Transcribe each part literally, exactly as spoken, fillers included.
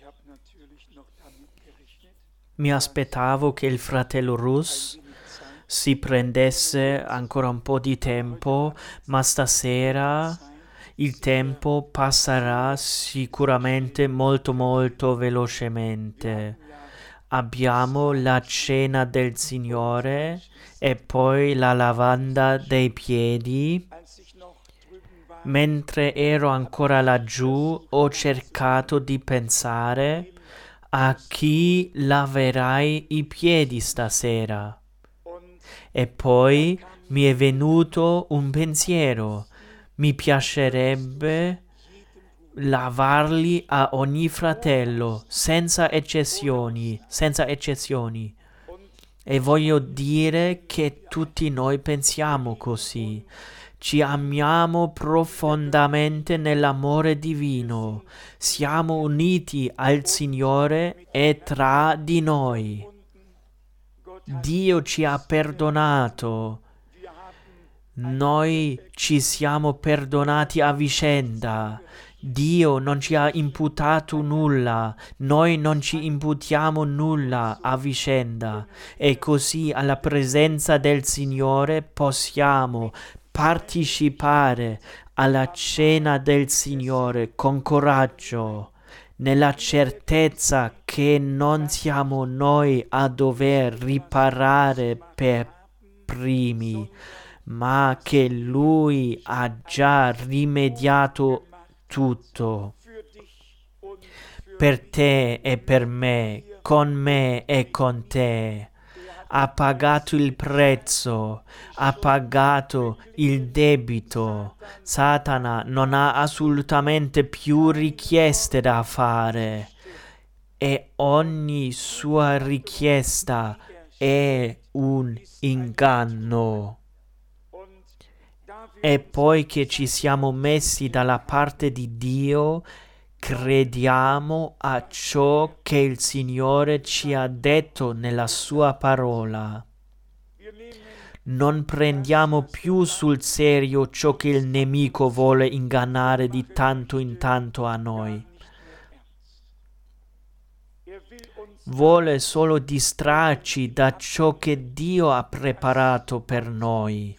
Mi aspettavo che il fratello Rus si prendesse ancora un po' di tempo, ma stasera il tempo passerà sicuramente molto molto velocemente. Abbiamo la cena del Signore e poi la lavanda dei piedi. Mentre ero ancora laggiù, ho cercato di pensare a chi laverai i piedi stasera. E poi mi è venuto un pensiero. Mi piacerebbe lavarli a ogni fratello, senza eccezioni, senza eccezioni. E voglio dire che tutti noi pensiamo così. Ci amiamo profondamente nell'amore divino. Siamo uniti al Signore e tra di noi. Dio ci ha perdonato. Noi ci siamo perdonati a vicenda. Dio non ci ha imputato nulla, noi non ci imputiamo nulla a vicenda e così alla presenza del Signore possiamo partecipare alla cena del Signore con coraggio, nella certezza che non siamo noi a dover riparare per primi, ma che Lui ha già rimediato tutto per te e per me, con me e con te. Ha pagato il prezzo, ha pagato il debito. Satana non ha assolutamente più richieste da fare e ogni sua richiesta è un inganno. E poi che ci siamo messi dalla parte di Dio, crediamo a ciò che il Signore ci ha detto nella sua parola. Non prendiamo più sul serio ciò che il nemico vuole ingannare di tanto in tanto a noi. Vuole solo distrarci da ciò che Dio ha preparato per noi.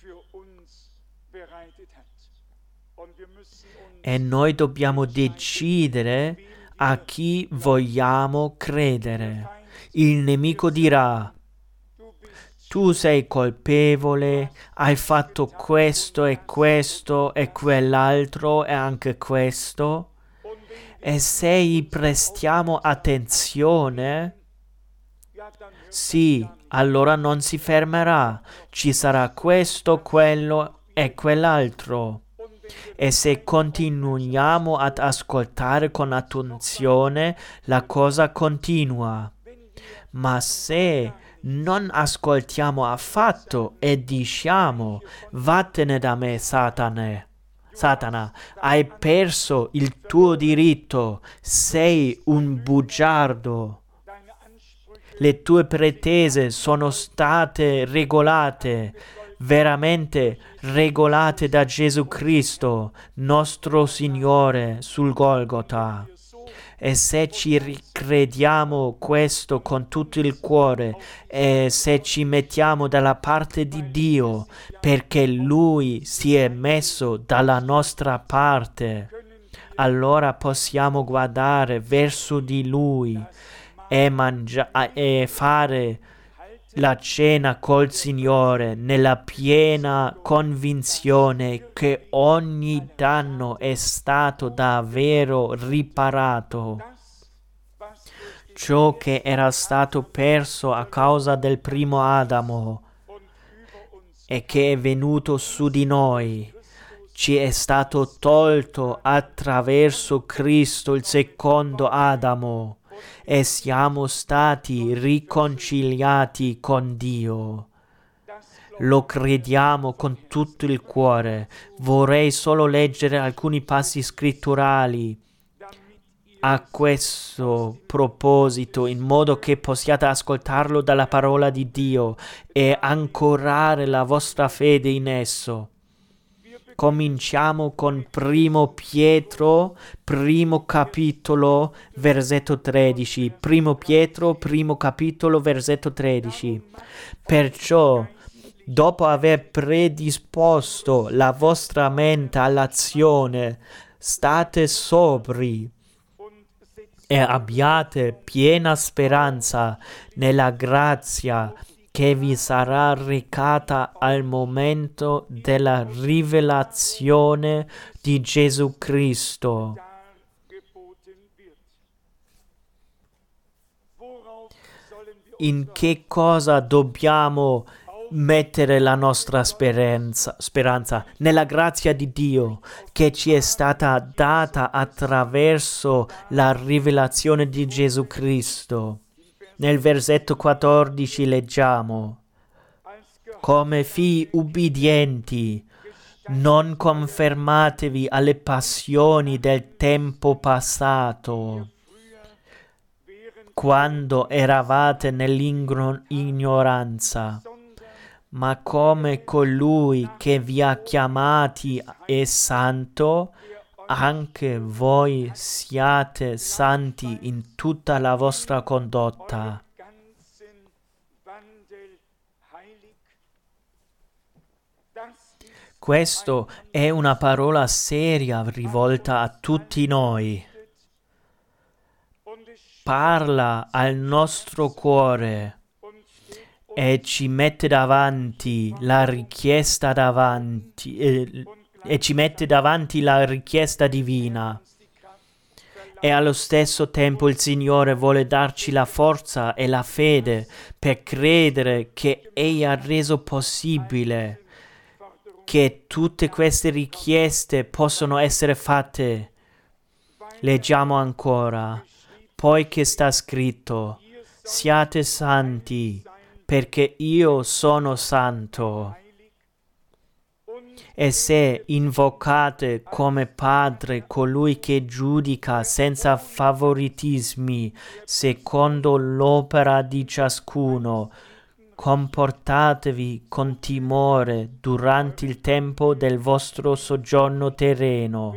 E noi dobbiamo decidere a chi vogliamo credere. Il nemico dirà: tu sei colpevole, hai fatto questo e questo e quell'altro e anche questo. E se gli prestiamo attenzione, sì, allora non si fermerà. Ci sarà questo, quello e quell'altro. E se continuiamo ad ascoltare con attenzione, la cosa continua. Ma se non ascoltiamo affatto e diciamo: vattene da me, Satana, Satana, hai perso il tuo diritto, sei un bugiardo. Le tue pretese sono state regolate, veramente regolate da Gesù Cristo, nostro Signore, sul Golgota. E se ci ricrediamo questo con tutto il cuore e se ci mettiamo dalla parte di Dio perché Lui si è messo dalla nostra parte, allora possiamo guardare verso di Lui e, mangia- e fare la cena col Signore nella piena convinzione che ogni danno è stato davvero riparato. Ciò che era stato perso a causa del primo Adamo e che è venuto su di noi ci è stato tolto attraverso Cristo, il secondo Adamo, e siamo stati riconciliati con Dio. Lo crediamo con tutto il cuore. Vorrei solo leggere alcuni passi scritturali a questo proposito, in modo che possiate ascoltarlo dalla parola di Dio e ancorare la vostra fede in esso. Cominciamo con primo Pietro, primo capitolo, versetto tredici. Primo Pietro, primo capitolo, versetto tredici. Perciò, dopo aver predisposto la vostra mente all'azione, state sobri e abbiate piena speranza nella grazia che vi sarà recata al momento della rivelazione di Gesù Cristo. In che cosa dobbiamo mettere la nostra speranza, speranza? Nella grazia di Dio che ci è stata data attraverso la rivelazione di Gesù Cristo. Nel versetto quattordici leggiamo: come figli ubbidienti, non confermatevi alle passioni del tempo passato, quando eravate nell'ignoranza, ma come colui che vi ha chiamati è santo, anche voi siate santi in tutta la vostra condotta. Questo è una parola seria rivolta a tutti noi. Parla al nostro cuore e ci mette davanti la richiesta davanti eh, e ci mette davanti la richiesta divina. E allo stesso tempo il Signore vuole darci la forza e la fede per credere che Egli ha reso possibile che tutte queste richieste possono essere fatte. Leggiamo ancora: poiché sta scritto, siate santi, perché io sono santo. E se invocate come Padre colui che giudica senza favoritismi, secondo l'opera di ciascuno, comportatevi con timore durante il tempo del vostro soggiorno terreno,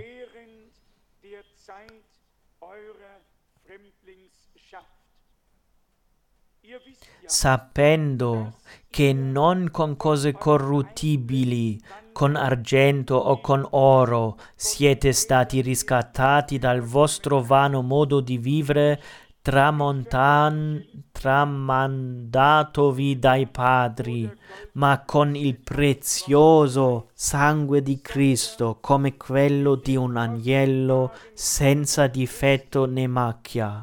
sapendo che non con cose corruttibili, con argento o con oro, siete stati riscattati dal vostro vano modo di vivere tramontan, tramandatovi dai padri, ma con il prezioso sangue di Cristo, come quello di un agnello senza difetto né macchia,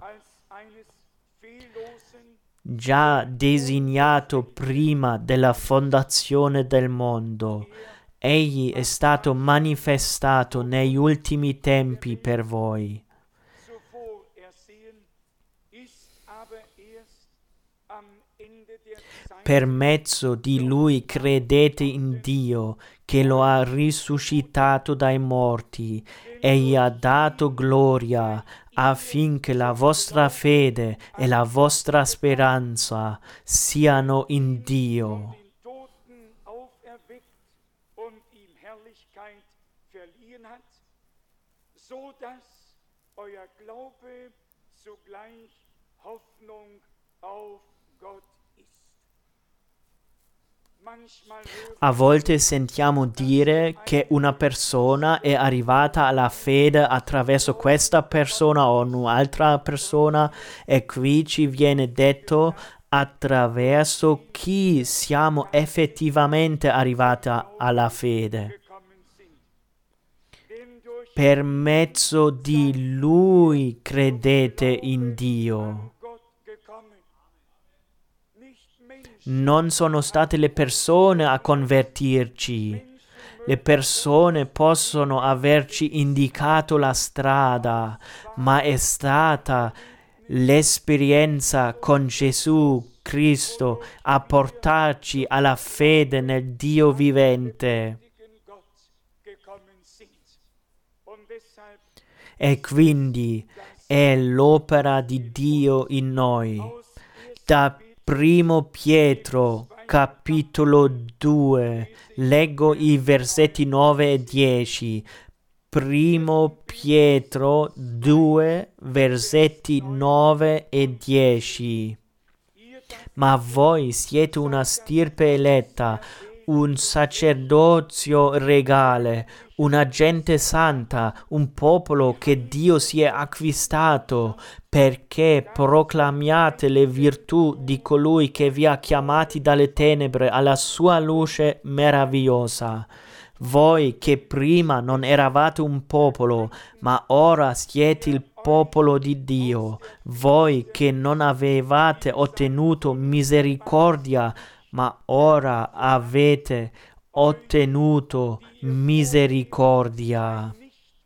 già designato prima della fondazione del mondo. Egli è stato manifestato negli ultimi tempi per voi. Per mezzo di Lui credete in Dio, che lo ha risuscitato dai morti e gli ha dato gloria, affinché la vostra fede e la vostra speranza siano in Dio. A volte sentiamo dire che una persona è arrivata alla fede attraverso questa persona o un'altra persona, e qui ci viene detto attraverso chi siamo effettivamente arrivati alla fede. Per mezzo di Lui credete in Dio. Non sono state le persone a convertirci. Le persone possono averci indicato la strada, ma è stata l'esperienza con Gesù Cristo a portarci alla fede nel Dio vivente. E quindi è l'opera di Dio in noi. Da Primo Pietro, capitolo due, leggo i versetti nove e dieci. Primo Pietro due, versetti nove e dieci. Ma voi siete una stirpe eletta, un sacerdozio regale, una gente santa, un popolo che Dio si è acquistato, perché proclamiate le virtù di colui che vi ha chiamati dalle tenebre alla sua luce meravigliosa. Voi che prima non eravate un popolo, ma ora siete il popolo di Dio. Voi che non avevate ottenuto misericordia, ma ora avete ottenuto misericordia.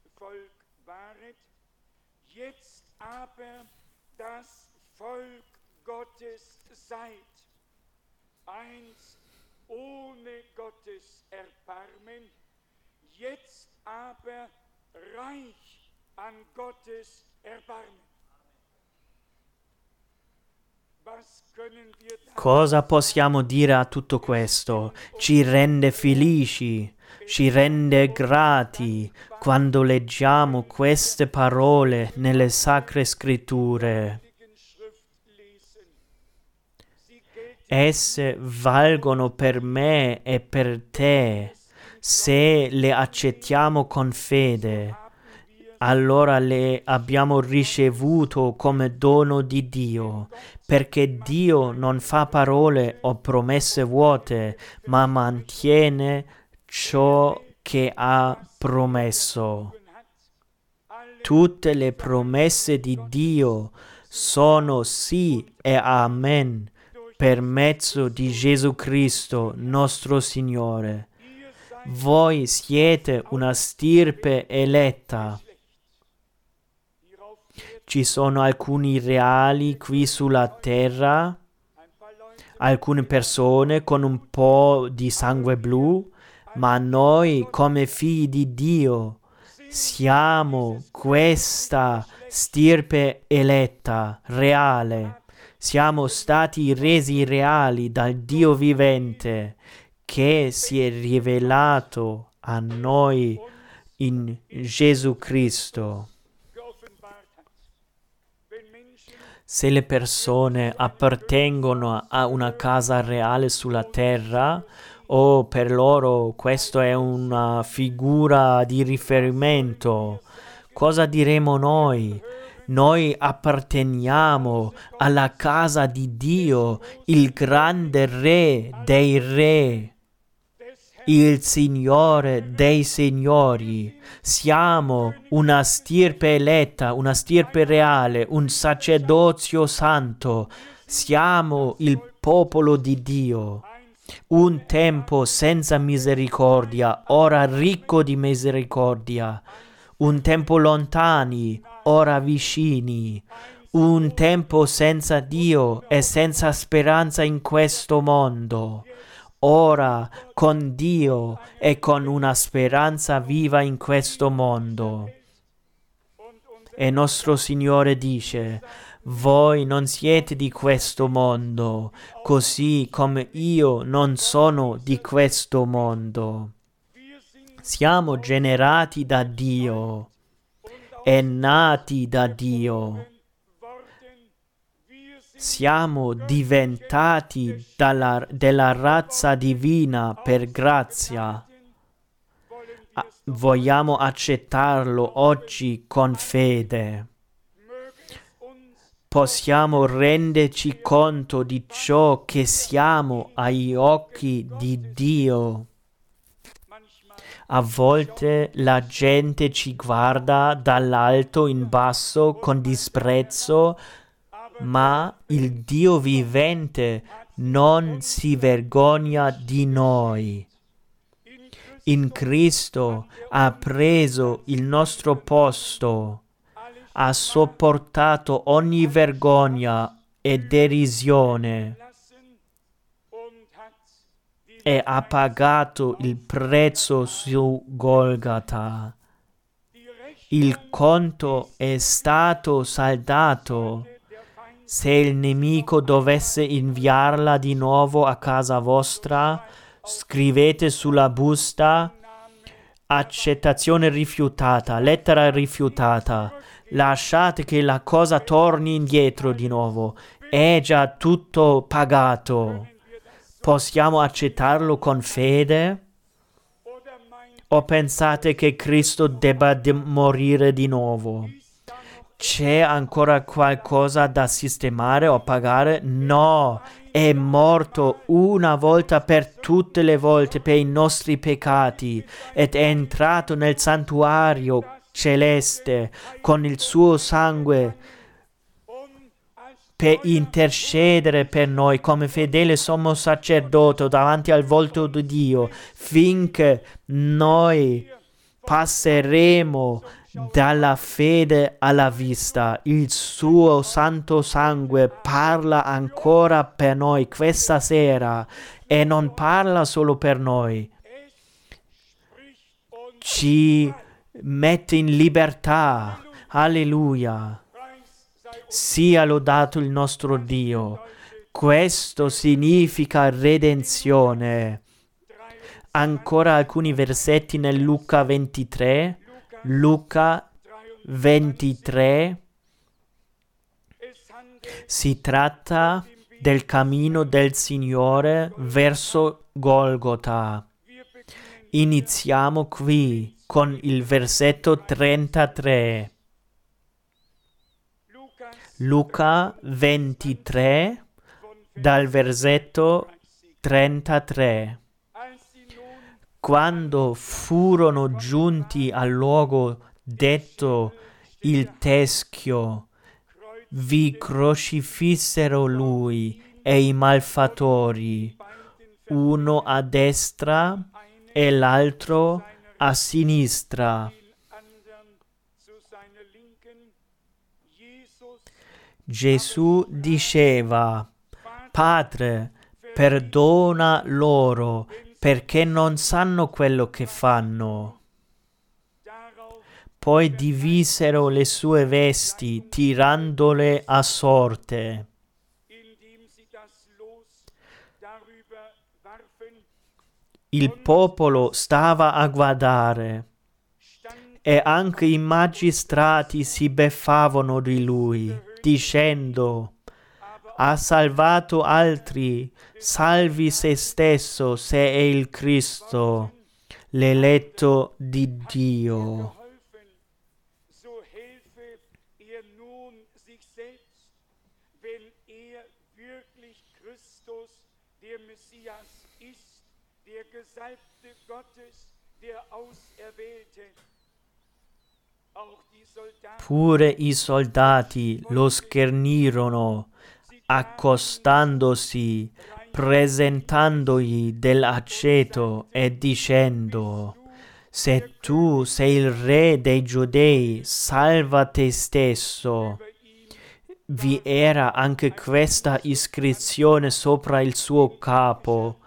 Ohne Gottes Erbarmen, jetzt aber reich an Gottes Erbarmen. Cosa possiamo dire a tutto questo? Ci rende felici, ci rende grati quando leggiamo queste parole nelle Sacre Scritture. Esse valgono per me e per te. Se le accettiamo con fede, allora le abbiamo ricevuto come dono di Dio, perché Dio non fa parole o promesse vuote, ma mantiene ciò che ha promesso. Tutte le promesse di Dio sono sì e amen per mezzo di Gesù Cristo, nostro Signore. Voi siete una stirpe eletta. Ci sono alcuni reali qui sulla terra, alcune persone con un po' di sangue blu, ma noi come figli di Dio siamo questa stirpe eletta, reale. Siamo stati resi reali dal Dio vivente che si è rivelato a noi in Gesù Cristo. Se le persone appartengono a una casa reale sulla terra, o per loro questo è una figura di riferimento, cosa diremo noi? Noi apparteniamo alla casa di Dio, il grande Re dei Re, il Signore dei Signori. Siamo una stirpe eletta, una stirpe reale, un sacerdozio santo. Siamo il popolo di Dio. Un tempo senza misericordia, ora ricco di misericordia. Un tempo lontani, ora vicini. Un tempo senza Dio e senza speranza in questo mondo. Ora con Dio e con una speranza viva in questo mondo. E nostro Signore dice: voi non siete di questo mondo, così come io non sono di questo mondo. Siamo generati da Dio e nati da Dio. Siamo diventati dalla, della razza divina per grazia. A, vogliamo accettarlo oggi con fede. Possiamo renderci conto di ciò che siamo agli occhi di Dio. A volte la gente ci guarda dall'alto in basso con disprezzo, ma il Dio vivente non si vergogna di noi. In Cristo ha preso il nostro posto, ha sopportato ogni vergogna e derisione e ha pagato il prezzo su Golgata. Il conto è stato saldato. Se il nemico dovesse inviarla di nuovo a casa vostra, scrivete sulla busta accettazione rifiutata, lettera rifiutata. Lasciate che la cosa torni indietro di nuovo. È già tutto pagato. Possiamo accettarlo con fede? O pensate che Cristo debba de- morire di nuovo? C'è ancora qualcosa da sistemare o pagare? No, è morto una volta per tutte le volte per i nostri peccati ed è entrato nel santuario celeste con il suo sangue per intercedere per noi come fedele sommo sacerdote davanti al volto di Dio, finché noi passeremo dalla fede alla vista. Il suo santo sangue parla ancora per noi questa sera e non parla solo per noi. Ci mette in libertà. Alleluia. Sia lodato il nostro Dio. Questo significa redenzione. Ancora alcuni versetti nel Luca ventitré. Luca ventitré. Si tratta del cammino del Signore verso Golgota. Iniziamo qui con il versetto trentatré. Luca ventitré, dal versetto trentatré. Quando furono giunti al luogo detto il teschio, vi crocifissero lui e i malfattori, uno a destra e l'altro a sinistra. Gesù diceva: Padre, perdona loro, perché non sanno quello che fanno. Poi divisero le sue vesti, tirandole a sorte. Il popolo stava a guardare e anche i magistrati si beffavano di lui, dicendo: ha salvato altri, salvi se stesso se è il Cristo, l'eletto di Dio. Pure i soldati lo schernirono, accostandosi, presentandogli dell'aceto e dicendo: se tu sei il re dei Giudei, salva te stesso. Vi era anche questa iscrizione sopra il suo capo.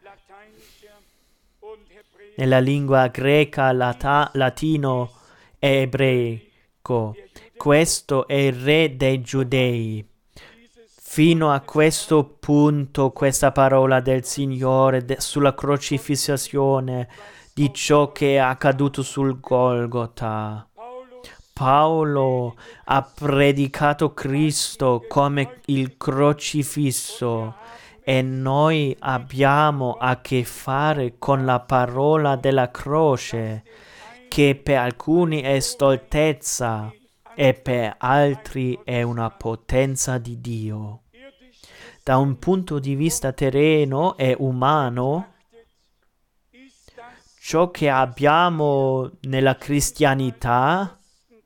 Nella lingua greca, lata- latino e ebraico. Questo è il re dei Giudei. Fino a questo punto questa parola del Signore de- sulla crocifissione di ciò che è accaduto sul Golgota. Paolo ha predicato Cristo come il crocifisso e noi abbiamo a che fare con la parola della croce, che per alcuni è stoltezza e per altri è una potenza di Dio. Da un punto di vista terreno e umano, ciò che abbiamo nella cristianità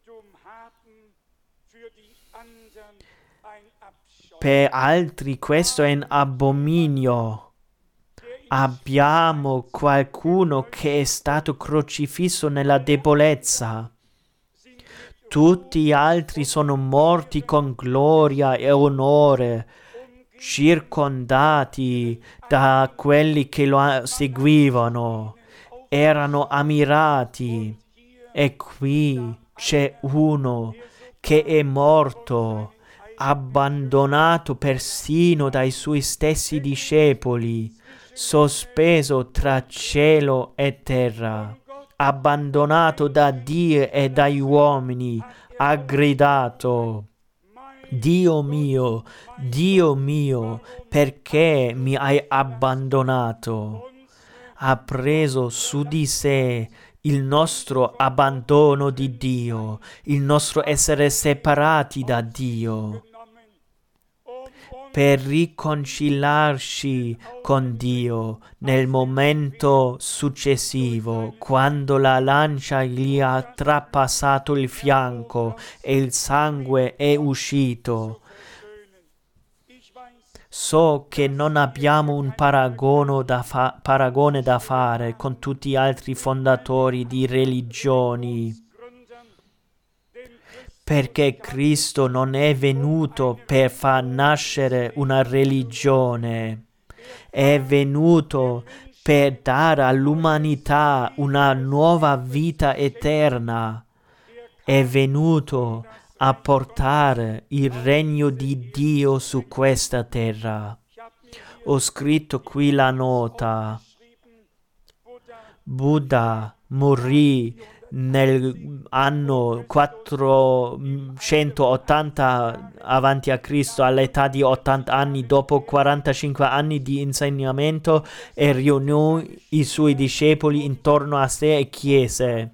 per altri questo è un abominio. Abbiamo qualcuno che è stato crocifisso nella debolezza. Tutti gli altri sono morti con gloria e onore, circondati da quelli che lo seguivano, erano ammirati. E qui c'è uno che è morto, abbandonato persino dai suoi stessi discepoli, sospeso tra cielo e terra, abbandonato da Dio e dagli uomini, ha gridato: Dio mio, Dio mio, perché mi hai abbandonato? Ha preso su di sé il nostro abbandono di Dio, il nostro essere separati da Dio, per riconciliarci con Dio nel momento successivo, quando la lancia gli ha trapassato il fianco e il sangue è uscito. So che non abbiamo un paragone da, fa- paragone da fare con tutti gli altri fondatori di religioni, perché Cristo non è venuto per far nascere una religione, è venuto per dare all'umanità una nuova vita eterna, è venuto a portare il regno di Dio su questa terra. Ho scritto qui la nota. Buddha morì nell'anno quattrocentottanta avanti a Cristo all'età di ottanta anni. Dopo quarantacinque anni di insegnamento, e riunì i suoi discepoli intorno a sé e chiese: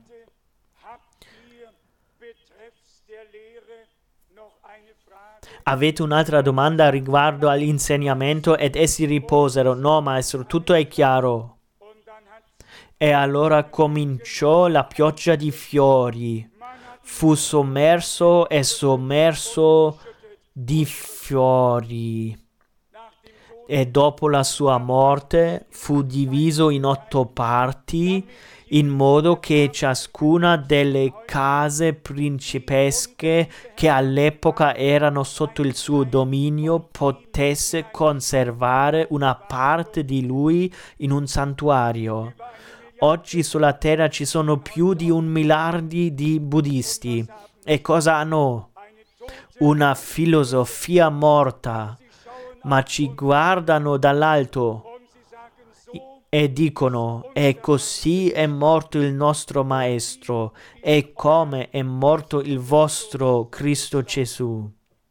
avete un'altra domanda riguardo all'insegnamento? Ed essi risposero: no, maestro, tutto è chiaro. E allora cominciò la pioggia di fiori. Fu sommerso e sommerso di fiori. E dopo la sua morte fu diviso in otto parti, in modo che ciascuna delle case principesche che all'epoca erano sotto il suo dominio potesse conservare una parte di lui in un santuario. Oggi sulla terra ci sono più di un miliardo di buddisti. E cosa hanno? Una filosofia morta, ma ci guardano dall'alto e dicono: e così è morto il nostro Maestro, e come è morto il vostro Cristo Gesù.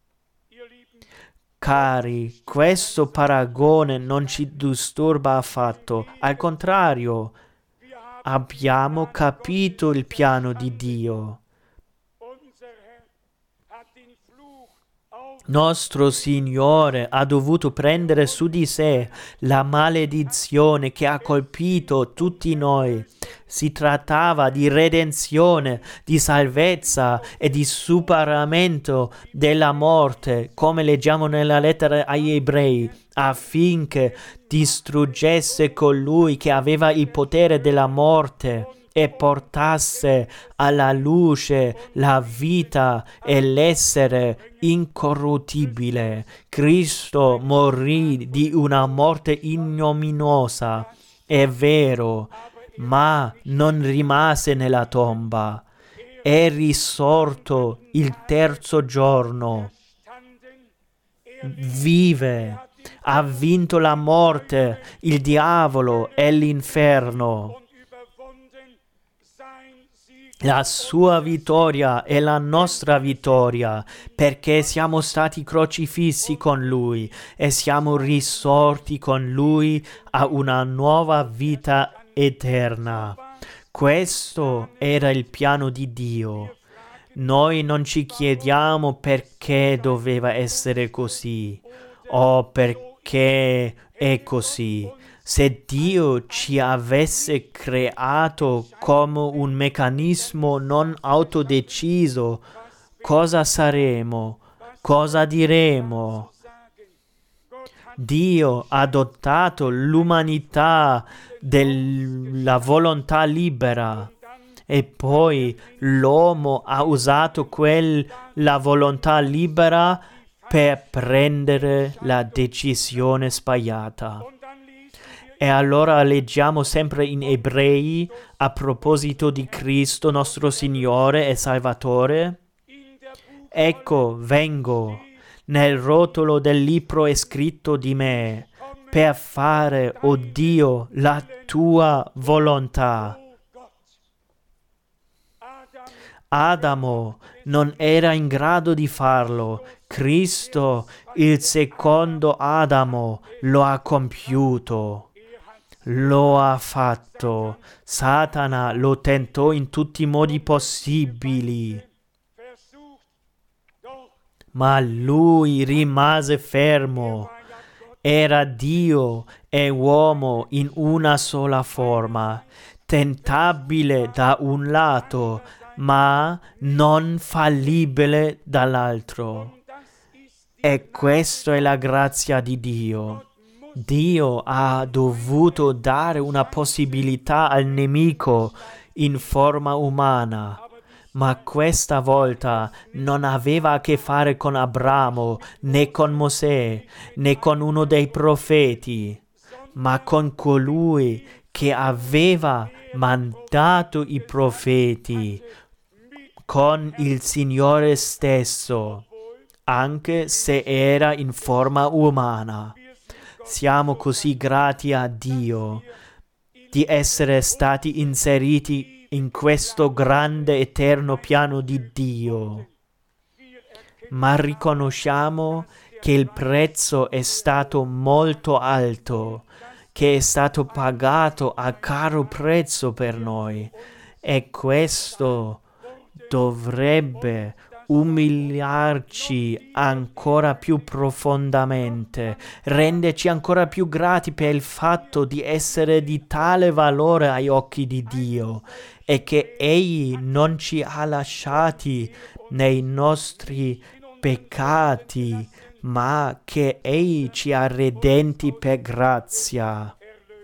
Cari, questo paragone non ci disturba affatto, al contrario, abbiamo capito il piano di Dio. Nostro Signore ha dovuto prendere su di sé la maledizione che ha colpito tutti noi. Si trattava di redenzione, di salvezza e di superamento della morte, come leggiamo nella lettera agli Ebrei, affinché distruggesse colui che aveva il potere della morte e portasse alla luce la vita e l'essere incorruttibile. Cristo morì di una morte ignominiosa, è vero, ma non rimase nella tomba. È risorto il terzo giorno. Vive, ha vinto la morte, il diavolo e l'inferno. La sua vittoria è la nostra vittoria, perché siamo stati crocifissi con Lui e siamo risorti con Lui a una nuova vita eterna. Questo era il piano di Dio. Noi non ci chiediamo perché doveva essere così o perché è così. Se Dio ci avesse creato come un meccanismo non autodeciso, cosa saremo? Cosa diremo? Dio ha dotato l'umanità della volontà libera e poi l'uomo ha usato quella volontà libera per prendere la decisione sbagliata. E allora leggiamo sempre in Ebrei, a proposito di Cristo, nostro Signore e Salvatore: ecco, vengo, Nel rotolo del libro è scritto di me, per fare, o Dio, la tua volontà. Adamo non era in grado di farlo. Cristo, il secondo Adamo, lo ha compiuto. Lo ha fatto. Satana lo tentò in tutti i modi possibili, ma lui rimase fermo. Era Dio e uomo in una sola forma, tentabile da un lato, ma non fallibile dall'altro. E questa è la grazia di Dio. Dio ha dovuto dare una possibilità al nemico in forma umana, ma questa volta non aveva a che fare con Abramo, né con Mosè, né con uno dei profeti, ma con colui che aveva mandato i profeti, con il Signore stesso, anche se era in forma umana. Siamo così grati a Dio di essere stati inseriti in questo grande eterno piano di Dio, ma riconosciamo che il prezzo è stato molto alto, che è stato pagato a caro prezzo per noi, e questo dovrebbe umiliarci ancora più profondamente, renderci ancora più grati per il fatto di essere di tale valore ai occhi di Dio e che Egli non ci ha lasciati nei nostri peccati, ma che Egli ci ha redenti per grazia.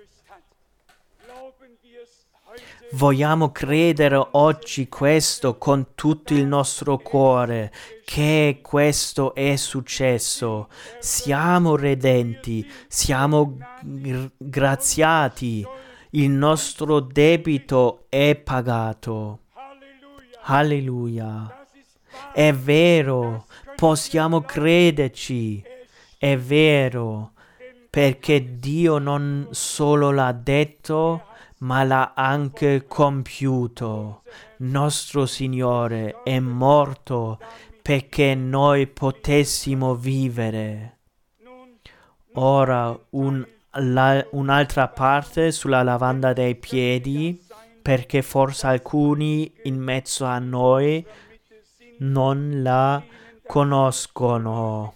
Vogliamo credere oggi questo con tutto il nostro cuore, che questo è successo. Siamo redenti, siamo graziati, il nostro debito è pagato. Alleluia. È vero, possiamo crederci, è vero, perché Dio non solo l'ha detto, ma l'ha anche compiuto. Nostro Signore è morto perché noi potessimo vivere. Ora un, la, un'altra parte sulla lavanda dei piedi, perché forse alcuni in mezzo a noi non la conoscono.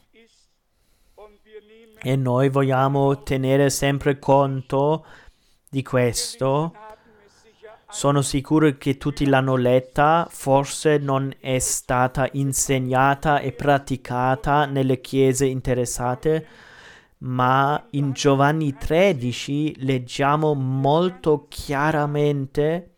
E noi vogliamo tenere sempre conto di questo. Sono sicuro che tutti l'hanno letta, forse non è stata insegnata e praticata nelle chiese interessate, ma in Giovanni tredici leggiamo molto chiaramente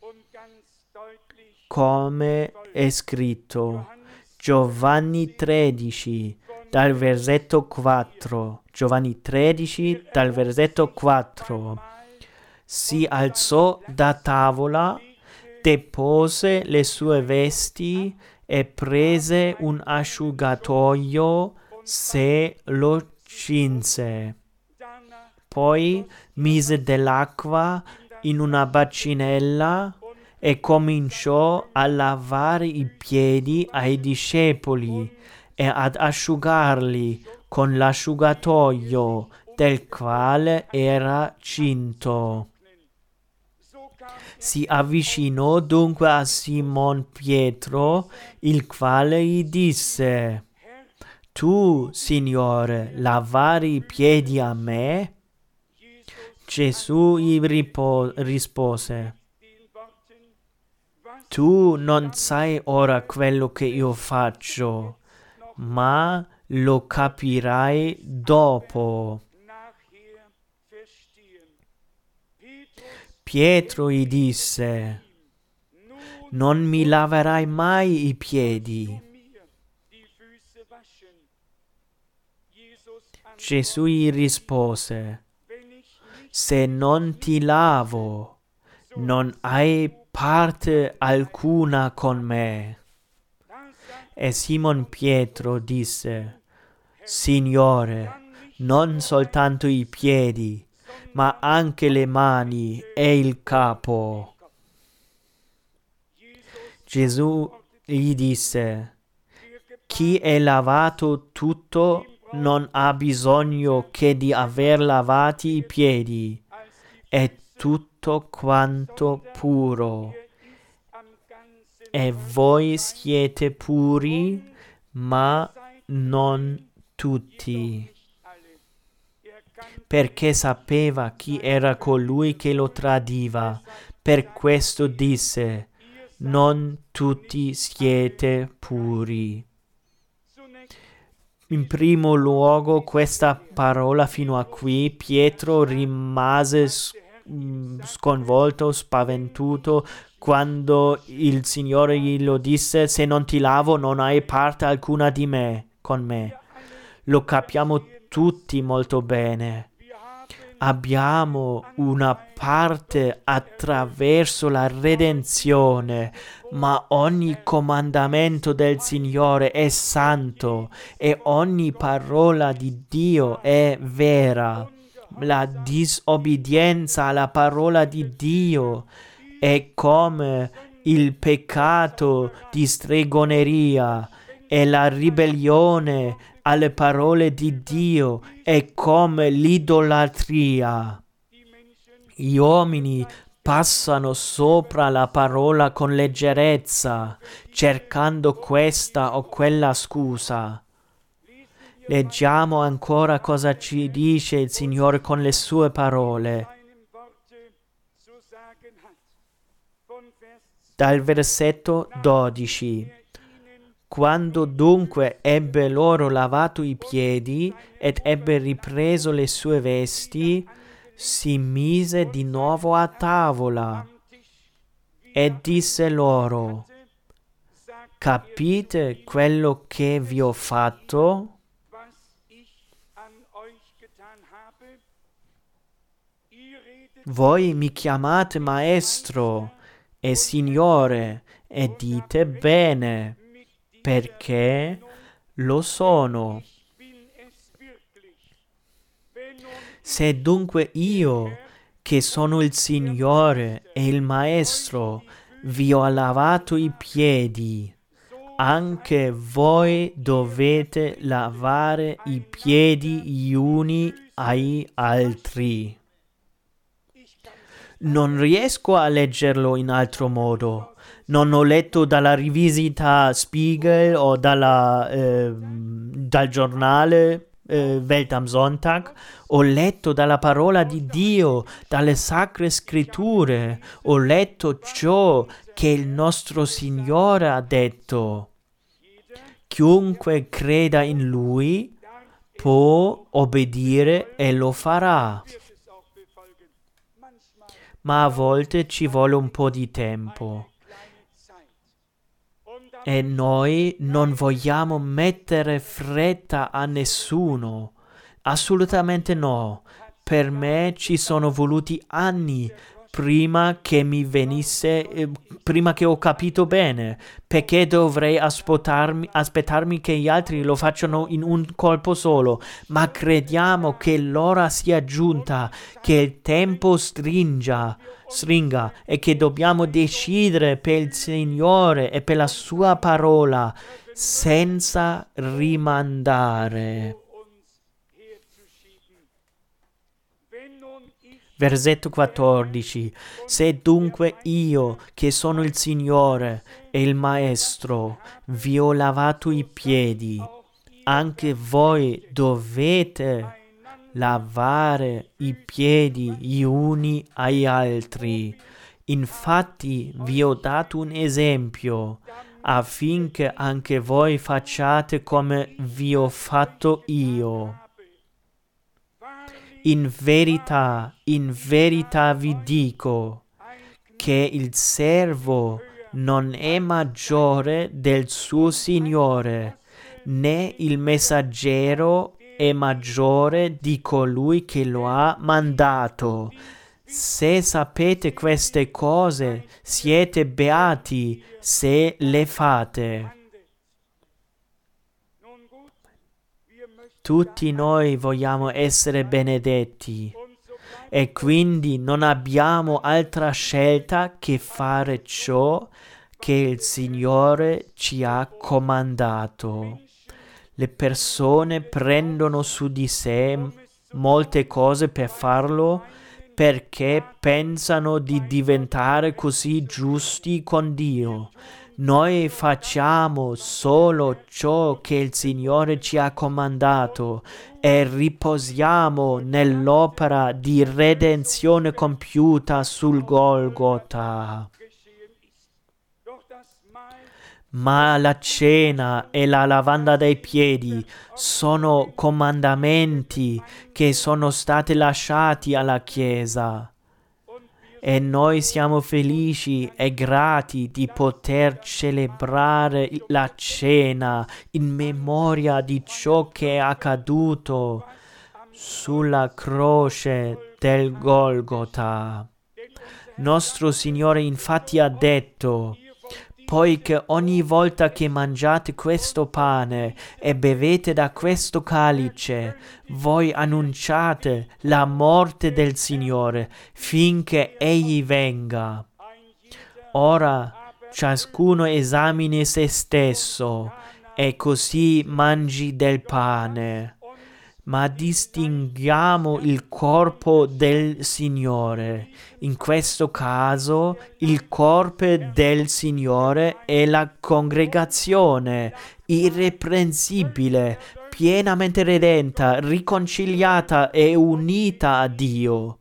come è scritto. Giovanni tredici, dal versetto quattro. Giovanni tredici, dal versetto quattro. Si alzò da tavola, depose le sue vesti e prese un asciugatoio, se lo cinse. Poi mise dell'acqua in una bacinella e cominciò a lavare i piedi ai discepoli e ad asciugarli con l'asciugatoio del quale era cinto. Si avvicinò dunque a Simon Pietro, il quale gli disse: Tu, Signore, lavare i piedi a me? Gesù gli ripo- rispose: Tu non sai ora quello che io faccio, ma lo capirai dopo. Pietro gli disse: Non mi laverai mai i piedi. Gesù gli rispose: Se non ti lavo, non hai parte alcuna con me. E Simon Pietro disse: Signore, non soltanto i piedi, ma anche le mani e il capo. Gesù gli disse: chi è lavato tutto non ha bisogno che di aver lavati i piedi, è tutto quanto puro. E voi siete puri, ma non tutti. Perché sapeva chi era colui che lo tradiva. Per questo disse: non tutti siete puri. In primo luogo, questa parola fino a qui, Pietro rimase sconvolto, spaventuto, quando il Signore gli lo disse: se non ti lavo non hai parte alcuna di me, con me. Lo capiamo tutti molto bene. Abbiamo una parte attraverso la redenzione, ma ogni comandamento del Signore è santo e ogni parola di Dio è vera. La disobbedienza alla parola di Dio è come il peccato di stregoneria e la ribellione alle parole di Dio è come l'idolatria. Gli uomini passano sopra la parola con leggerezza, cercando questa o quella scusa. Leggiamo ancora cosa ci dice il Signore con le sue parole. Dal versetto dodici. Quando dunque ebbe loro lavato i piedi ed ebbe ripreso le sue vesti, si mise di nuovo a tavola e disse loro: capite quello che vi ho fatto? Voi mi chiamate maestro e Signore e dite bene, perché lo sono. Se dunque io, che sono il Signore e il Maestro, vi ho lavato i piedi, anche voi dovete lavare i piedi gli uni agli altri. Non riesco a leggerlo in altro modo. Non ho letto dalla rivisita Spiegel o dalla, eh, dal giornale eh, Welt am Sonntag. Ho letto dalla parola di Dio, dalle sacre scritture. Ho letto ciò che il nostro Signore ha detto. Chiunque creda in Lui può obbedire e lo farà. Ma a volte ci vuole un po' di tempo. E noi non vogliamo mettere fretta a nessuno. Assolutamente no. Per me ci sono voluti anni prima che mi venisse, eh, prima che ho capito bene. Perché dovrei aspettarmi, aspettarmi che gli altri lo facciano in un colpo solo? Ma crediamo che l'ora sia giunta, che il tempo stringa. stringa e che dobbiamo decidere per il Signore e per la sua parola senza rimandare. Versetto quattordici. Se dunque io, che sono il Signore e il Maestro, vi ho lavato i piedi, anche voi dovete lavare i piedi gli uni agli altri. Infatti vi ho dato un esempio, affinché anche voi facciate come vi ho fatto io. In verità, in verità vi dico che il servo non è maggiore del suo Signore, né il messaggero è maggiore di colui che lo ha mandato. Se sapete queste cose, siete beati se le fate. Tutti noi vogliamo essere benedetti e quindi non abbiamo altra scelta che fare ciò che il Signore ci ha comandato. Le persone prendono su di sé molte cose per farlo perché pensano di diventare così giusti con Dio. Noi facciamo solo ciò che il Signore ci ha comandato e riposiamo nell'opera di redenzione compiuta sul Golgota. Ma la cena e la lavanda dei piedi sono comandamenti che sono stati lasciati alla Chiesa. E noi siamo felici e grati di poter celebrare la cena in memoria di ciò che è accaduto sulla croce del Golgota. Nostro Signore infatti ha detto: poiché ogni volta che mangiate questo pane e bevete da questo calice, voi annunciate la morte del Signore finché Egli venga. Ora ciascuno esamini se stesso e così mangi del pane. Ma distinguiamo il corpo del Signore. In questo caso il corpo del Signore è la congregazione irreprensibile, pienamente redenta, riconciliata e unita a Dio,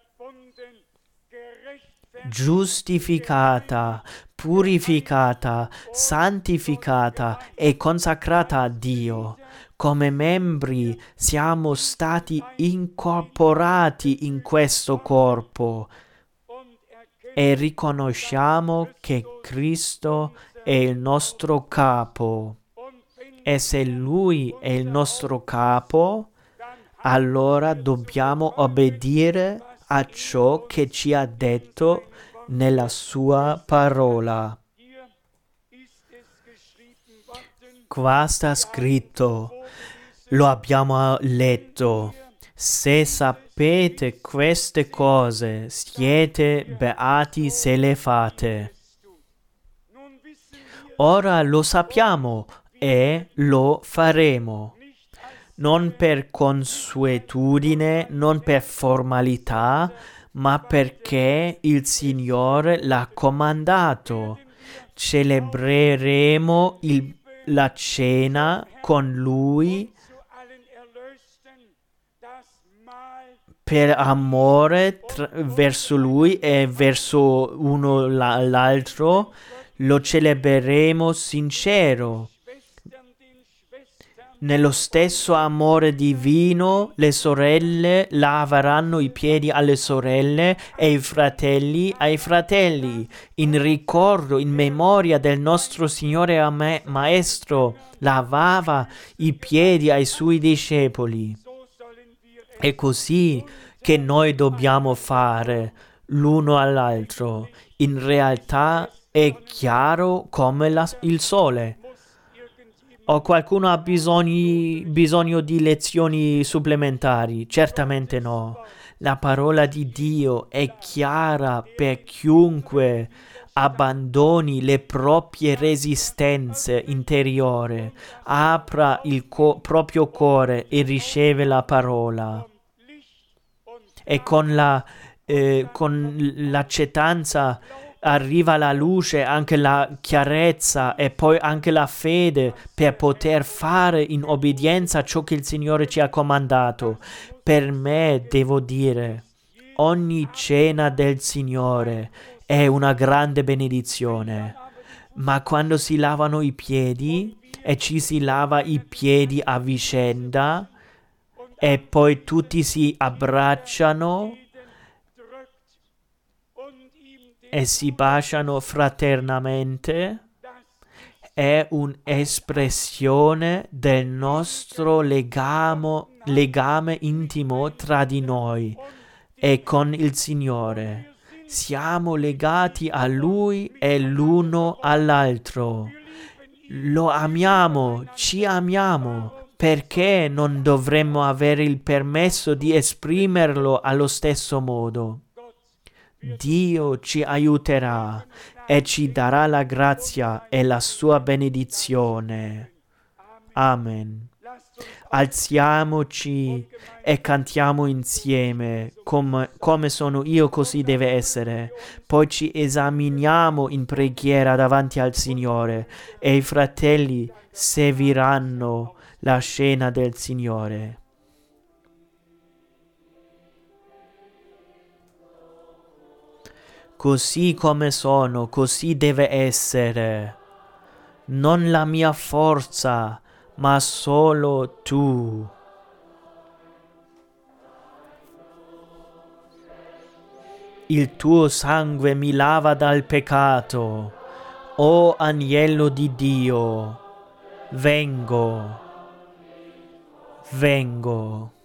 giustificata, purificata, santificata e consacrata a Dio. Come membri siamo stati incorporati in questo corpo e riconosciamo che Cristo è il nostro capo. E se Lui è il nostro capo, allora dobbiamo obbedire a ciò che ci ha detto nella sua parola. Qua sta scritto, lo abbiamo letto: se sapete queste cose, siete beati se le fate. Ora lo sappiamo e lo faremo, non per consuetudine, non per formalità, ma perché il Signore l'ha comandato. Celebreremo il la cena con Lui per amore tra- verso Lui e verso uno la- l'altro. Lo celebreremo sincero. Nello stesso amore divino, le sorelle laveranno i piedi alle sorelle e i fratelli ai fratelli, in ricordo, in memoria del nostro Signore e Maestro, lavava i piedi ai suoi discepoli. È così che noi dobbiamo fare l'uno all'altro. In realtà è chiaro come la, il sole. O qualcuno ha bisogni, bisogno di lezioni supplementari? Certamente no. La parola di Dio è chiara per chiunque abbandoni le proprie resistenze interiori, apra il co- proprio cuore e riceve la parola. E con, la, eh, con l'accettanza arriva la luce, anche la chiarezza e poi anche la fede per poter fare in obbedienza ciò che il Signore ci ha comandato. Per me, devo dire, ogni cena del Signore è una grande benedizione, ma quando si lavano i piedi e ci si lava i piedi a vicenda e poi tutti si abbracciano e si baciano fraternamente, è un'espressione del nostro legamo, legame intimo tra di noi e con il Signore. Siamo legati a Lui e l'uno all'altro. Lo amiamo, ci amiamo perché non dovremmo avere il permesso di esprimerlo allo stesso modo? Dio ci aiuterà e ci darà la grazia e la sua benedizione. Amen. Alziamoci e cantiamo insieme, come, come sono io così deve essere. Poi ci esaminiamo in preghiera davanti al Signore e i fratelli serviranno la scena del Signore. Così come sono, così deve essere. Non la mia forza, ma solo tu. Il tuo sangue mi lava dal peccato. O agnello di Dio, vengo, vengo.